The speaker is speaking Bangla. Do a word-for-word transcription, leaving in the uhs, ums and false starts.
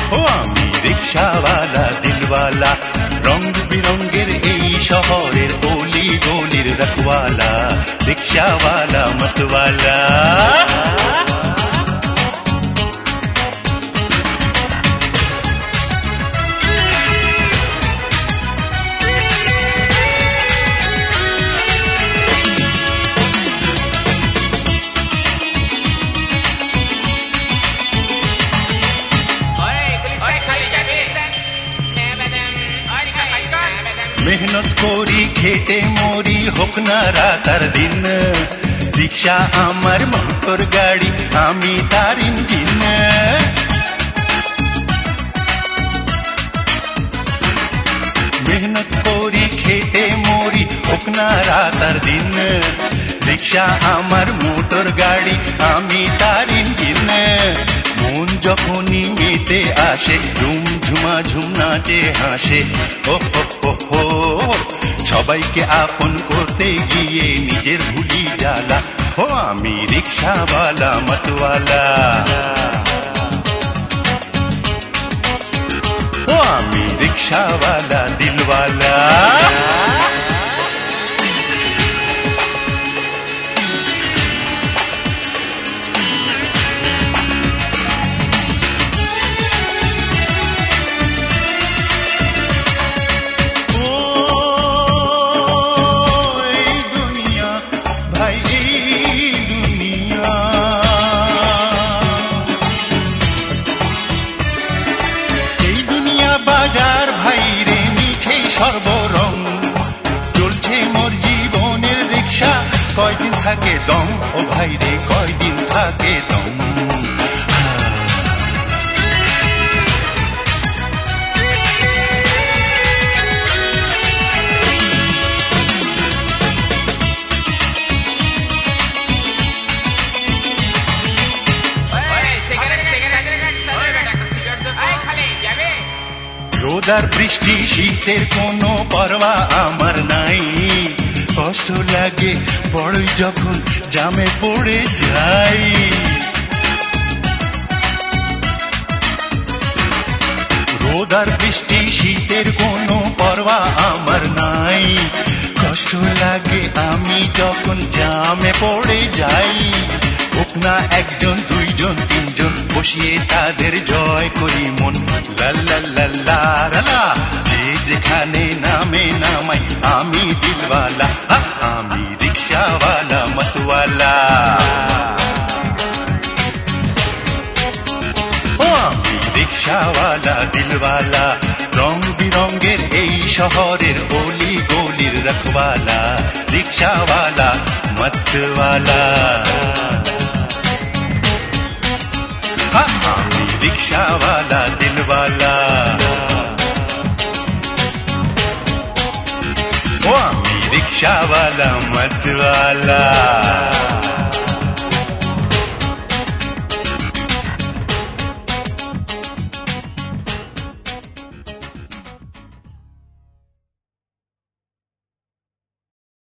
ও আমি রিক্সাওয়ালা দিলওয়ালা, রং বিরঙ্গের এই শহরের অলি গলির রখওয়ালা, রিক্সাওয়ালা মতওয়ালা। মেহনত করি খেটে মরি হোক না রাত আর দিন, রিক্সা আমার মোটর গাড়ি আমি তার ইঞ্জিন। মেহনত করি খেটে মরি হোক না রাত আর দিন, রিক্সা আমার মোটর গাড়ি আমি তার ইঞ্জিন। মন যখনই মেতে আসে ঝুম ঝুমা ঝুম নাচে হাসে, ও হো হো সবাইকে আপন করতে গিয়ে নিজের ভুলি জ্বালা, ও আমি রিক্সাওয়ালা মতওয়ালা। ও আমি রিক্সাওয়ালা দিলওয়ালা। বাজার ভাইরে মিছে সর্বরং, চলছে মোর জীবনের রিক্সা, কয়দিন থাকে দম ও ভাইরে কয়দিন থাকে দম। রোদার বৃষ্টি শীতের কোনো পরোয়া আমার নাই, কষ্ট লাগে বড়ই যখন জামে পড়ে যাই। রোদার বৃষ্টি শীতের কোনো পরোয়া আমার নাই, কষ্ট লাগে আমি যখন জামে পড়ে যাই। হোক না একজন দুইজন তিনজন বসিয়ে তাদের জয় করি মন, লাল্লা লাল্লা লালা, যে যেখানে নামে নামাই আমি দিলওয়ালা, আমি রিক্সাওয়ালা মতওয়ালা। ও আমি রিক্সাওয়ালা দিলওয়ালা, রং বিরঙ্গের এই শহরের অলি গলির রখওয়ালা, রিক্সাওয়ালা মতওয়ালা। আমি রিক্সাওয়ালা দিলওয়ালা। ও আমি রিক্সাওয়ালা মতওয়ালা।